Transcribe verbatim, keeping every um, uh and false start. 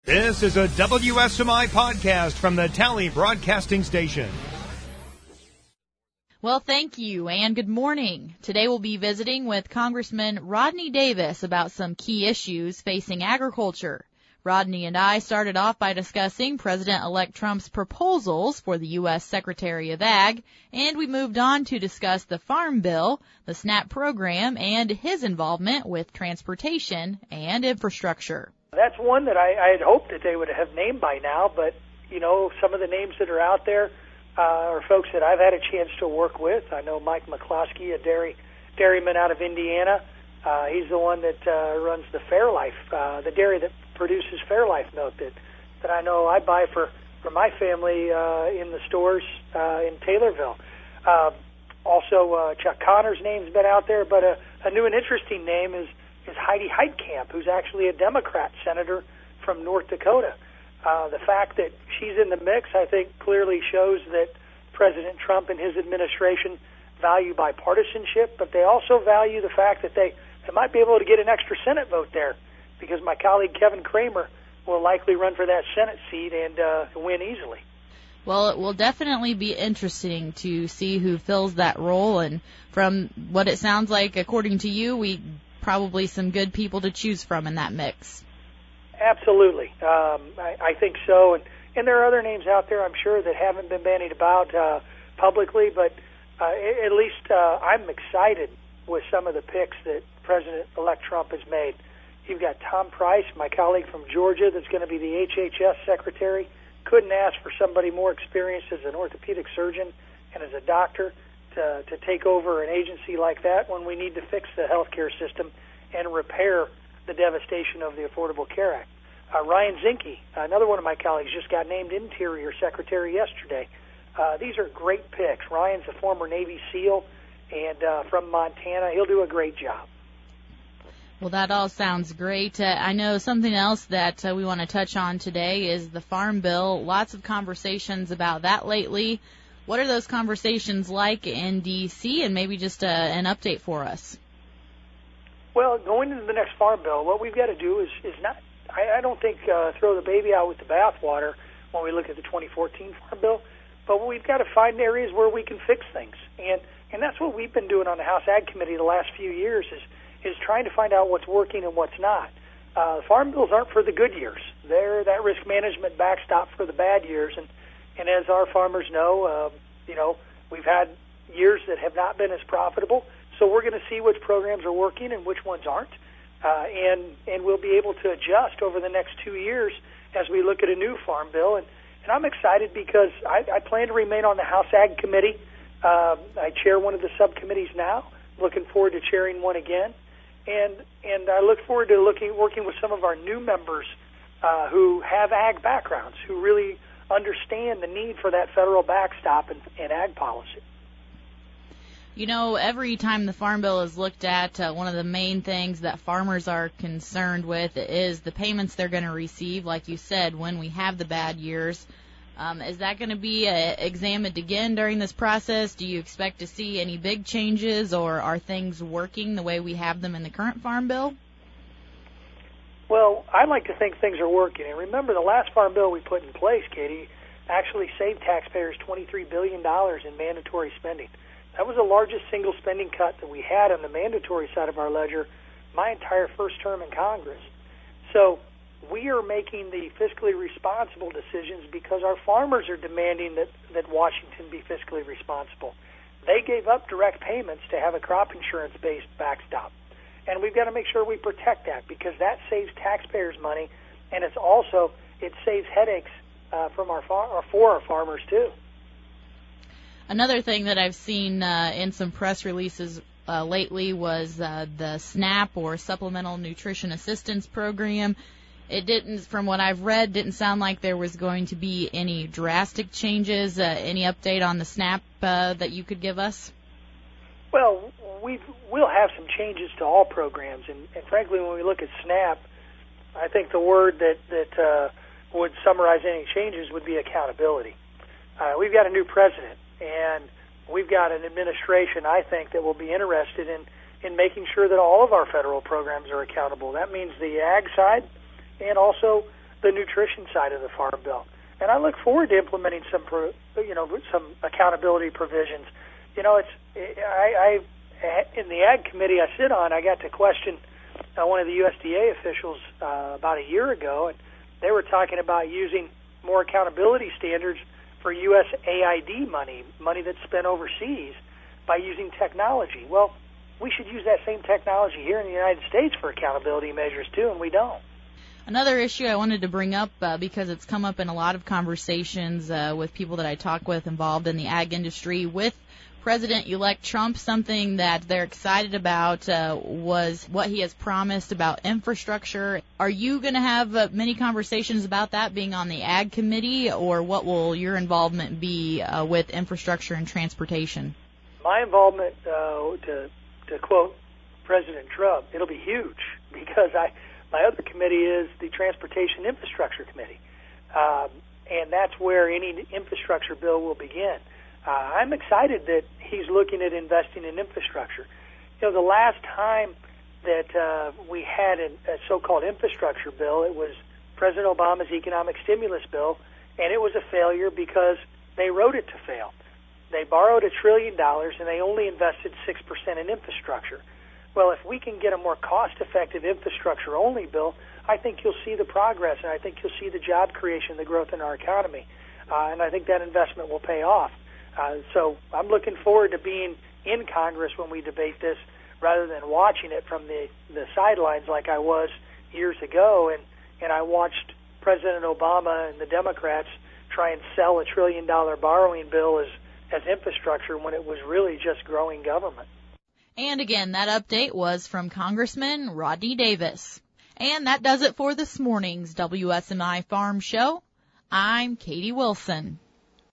This is a W S M I podcast from the Tally Broadcasting Station. Well, thank you, and good morning. Today we'll be visiting with Congressman Rodney Davis about some key issues facing agriculture. Rodney and I started off by discussing President-elect Trump's proposals for the U S Secretary of Ag, and we moved on to discuss the Farm Bill, the SNAP program, and his involvement with transportation and infrastructure. That's one that I, I had hoped that they would have named by now, but, you know, some of the names that are out there uh, are folks that I've had a chance to work with. I know Mike McCloskey, a dairy dairyman out of Indiana. Uh, he's the one that uh, runs the Fairlife, uh, the dairy that produces Fairlife milk that, that I know I buy for, for my family uh, in the stores uh, in Taylorville. Uh, also, uh, Chuck Connor's name's been out there, but a, a new and interesting name is is Heidi Heitkamp, who's actually a Democrat senator from North Dakota. Uh, the fact that she's in the mix, I think, clearly shows that President Trump and his administration value bipartisanship, but they also value the fact that they, they might be able to get an extra Senate vote there, because my colleague Kevin Cramer will likely run for that Senate seat and uh, win easily. Well, it will definitely be interesting to see who fills that role, and from what it sounds like, according to you, we probably some good people to choose from in that mix. Absolutely. Um, I, I think so. And, and there are other names out there, I'm sure, that haven't been bandied about uh, publicly, but uh, at least uh, I'm excited with some of the picks that President-elect Trump has made. You've got Tom Price, my colleague from Georgia, that's going to be the H H S secretary. Couldn't ask for somebody more experienced as an orthopedic surgeon and as a doctor to, to take over an agency like that when we need to fix the healthcare system and repair the devastation of the Affordable Care Act. Uh, Ryan Zinke, another one of my colleagues, just got named Interior Secretary yesterday. Uh, these are great picks. Ryan's a former Navy SEAL and uh, from Montana. He'll do a great job. Well, that all sounds great. Uh, I know something else that uh, we want to touch on today is the Farm Bill. Lots of conversations about that lately. What are those conversations like in D C, and maybe just uh, an update for us? Well, going into the next Farm Bill, what we've got to do is, is not, I, I don't think uh, throw the baby out with the bathwater when we look at the twenty fourteen Farm Bill, but we've got to find areas where we can fix things. And, and that's what we've been doing on the House Ag Committee the last few years is, is trying to find out what's working and what's not. Uh, farm bills aren't for the good years. They're that risk management backstop for the bad years. And, and as our farmers know, uh, you know, we've had years that have not been as profitable. So we're going to see which programs are working and which ones aren't. Uh, and, and we'll be able to adjust over the next two years as we look at a new farm bill. And, and I'm excited because I, I plan to remain on the House Ag Committee. Uh, I chair one of the subcommittees now. Looking forward to chairing one again. And and I look forward to looking working with some of our new members uh, who have ag backgrounds, who really understand the need for that federal backstop in, in ag policy. You know, every time the Farm Bill is looked at, uh, one of the main things that farmers are concerned with is the payments they're going to receive, like you said, when we have the bad years. Um, is that going to be uh, examined again during this process? Do you expect to see any big changes, or are things working the way we have them in the current Farm Bill? Well, I like to think things are working. And remember, the last Farm Bill we put in place, Katie, actually saved taxpayers twenty-three billion dollars in mandatory spending. That was the largest single spending cut that we had on the mandatory side of our ledger my entire first term in Congress. So we are making the fiscally responsible decisions because our farmers are demanding that, that Washington be fiscally responsible. They gave up direct payments to have a crop insurance-based backstop. And we've got to make sure we protect that because that saves taxpayers money, and it's also, it saves headaches uh, from our far, or for our farmers, too. Another thing that I've seen uh, in some press releases uh, lately was uh, the SNAP, or Supplemental Nutrition Assistance Program. It didn't, from what I've read, didn't sound like there was going to be any drastic changes. Uh, any update on the SNAP uh, that you could give us? Well, we will have some changes to all programs, and, and frankly, when we look at SNAP, I think the word that that uh, would summarize any changes would be accountability. Uh, we've got a new president, and we've got an administration, I think, that will be interested in, in making sure that all of our federal programs are accountable. That means the ag side and also the nutrition side of the Farm Bill. And I look forward to implementing some, pro, you know, some accountability provisions. You know, it's I, I in the Ag Committee I sit on, I got to question uh, one of the U S D A officials uh, about a year ago, and they were talking about using more accountability standards for U S A I D money, money that's spent overseas, by using technology. Well, we should use that same technology here in the United States for accountability measures too, and we don't. Another issue I wanted to bring up uh, because it's come up in a lot of conversations uh, with people that I talk with involved in the ag industry with President-elect Trump. Something that they're excited about uh, was what he has promised about infrastructure. Are you going to have uh, many conversations about that being on the Ag Committee, or what will your involvement be uh, with infrastructure and transportation? My involvement, uh, to, to quote President Trump, it'll be huge because I my other committee is the Transportation Infrastructure Committee, um, and that's where any infrastructure bill will begin. Uh, I'm excited that he's looking at investing in infrastructure. You know, the last time that uh, we had a, a so-called infrastructure bill, it was President Obama's economic stimulus bill, and it was a failure because they wrote it to fail. They borrowed a trillion dollars, and they only invested six percent in infrastructure. Well, if we can get a more cost-effective infrastructure-only bill, I think you'll see the progress, and I think you'll see the job creation, the growth in our economy, uh, and I think that investment will pay off. Uh, so I'm looking forward to being in Congress when we debate this rather than watching it from the, the sidelines like I was years ago, and, and I watched President Obama and the Democrats try and sell a trillion-dollar borrowing bill as, as infrastructure when it was really just growing government. And again, that update was from Congressman Rodney Davis. And that does it for this morning's W S M I Farm Show. I'm Katie Wilson.